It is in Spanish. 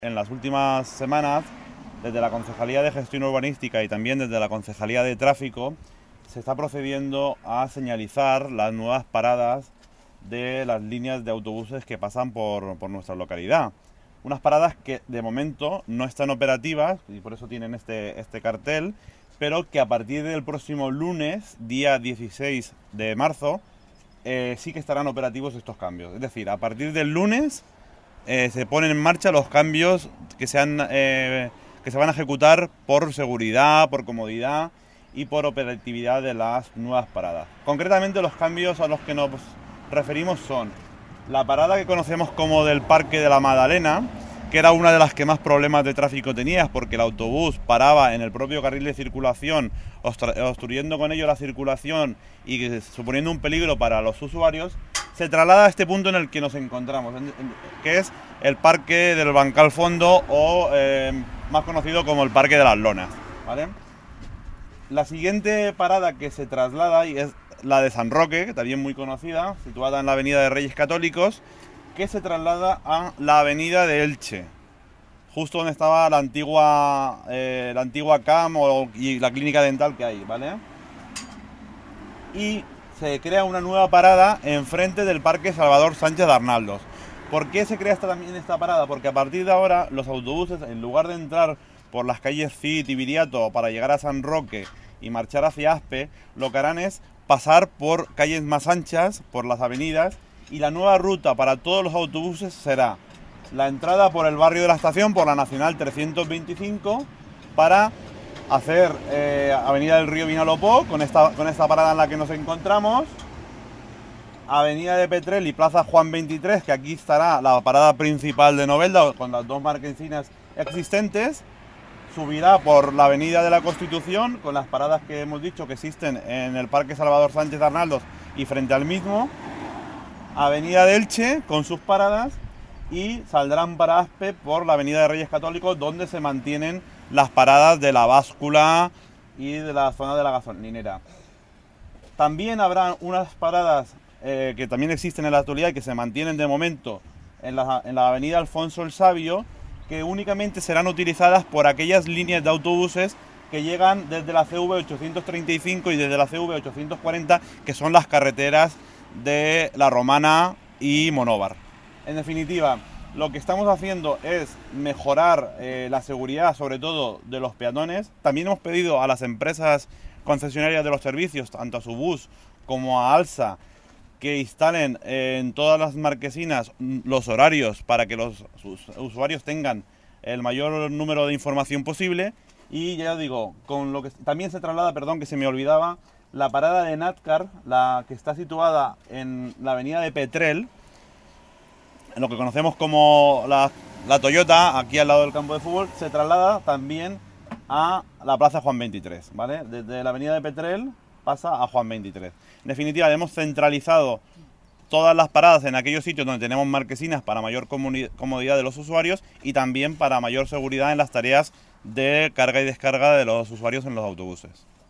En las últimas semanas, desde la Concejalía de Gestión Urbanística y también desde la Concejalía de Tráfico, se está procediendo a señalizar las nuevas paradas de las líneas de autobuses que pasan por nuestra localidad. Unas paradas que de momento no están operativas y por eso tienen este cartel, pero que a partir del próximo lunes, día 16 de marzo, sí que estarán operativos estos cambios. Es decir, a partir del lunes se ponen en marcha los cambios que se van a ejecutar por seguridad, por comodidad y por operatividad de las nuevas paradas. Concretamente, los cambios a los que nos referimos son la parada que conocemos como del Parque de la Madalena, que era una de las que más problemas de tráfico tenía, porque el autobús paraba en el propio carril de circulación, obstruyendo con ello la circulación y suponiendo un peligro para los usuarios. Se traslada a este punto en el que nos encontramos, que es el Parque del Bancal Fondo o más conocido como el Parque de las Lonas, ¿vale? La siguiente parada que se traslada es la de San Roque, que también muy conocida, situada en la Avenida de Reyes Católicos, que se traslada a la Avenida de Elche, justo donde estaba la antigua CAM y la clínica dental que hay, ¿vale? Y se crea una nueva parada enfrente del Parque Salvador Sánchez de Arnaldos. ¿Por qué se crea también esta parada? Porque a partir de ahora los autobuses, en lugar de entrar por las calles Cid y Viriato para llegar a San Roque y marchar hacia Aspe, lo que harán es pasar por calles más anchas, por las avenidas, y la nueva ruta para todos los autobuses será la entrada por el barrio de la Estación, por la Nacional 325, para hacer Avenida del Río Vinalopó, con esta parada en la que nos encontramos, Avenida de Petrel y Plaza Juan 23, que aquí estará la parada principal de Novelda, con las dos marquesinas existentes. Subirá por la Avenida de la Constitución, con las paradas que hemos dicho que existen en el Parque Salvador Sánchez de Arnaldos y frente al mismo. Avenida de Elche, con sus paradas, y saldrán para Aspe por la Avenida de Reyes Católicos, donde se mantienen las paradas de la báscula y de la zona de la gasolinera. También habrá unas paradas que también existen en la actualidad y que se mantienen de momento en la Avenida Alfonso el Sabio, que únicamente serán utilizadas por aquellas líneas de autobuses que llegan desde la CV 835 y desde la CV 840, que son las carreteras de La Romana y Monóvar. En definitiva, lo que estamos haciendo es mejorar la seguridad, sobre todo de los peatones. También hemos pedido a las empresas concesionarias de los servicios, tanto a Subús como a Alsa, que instalen en todas las marquesinas los horarios para que los usuarios tengan el mayor número de información posible. Y ya digo, con lo que también se traslada, perdón, que se me olvidaba, la parada de Natcar, la que está situada en la Avenida de Petrel, en lo que conocemos como la Toyota, aquí al lado del campo de fútbol, se traslada también a la Plaza Juan 23, ¿vale? Desde la Avenida de Petrel pasa a Juan 23. En definitiva, hemos centralizado todas las paradas en aquellos sitios donde tenemos marquesinas para mayor comodidad de los usuarios y también para mayor seguridad en las tareas de carga y descarga de los usuarios en los autobuses.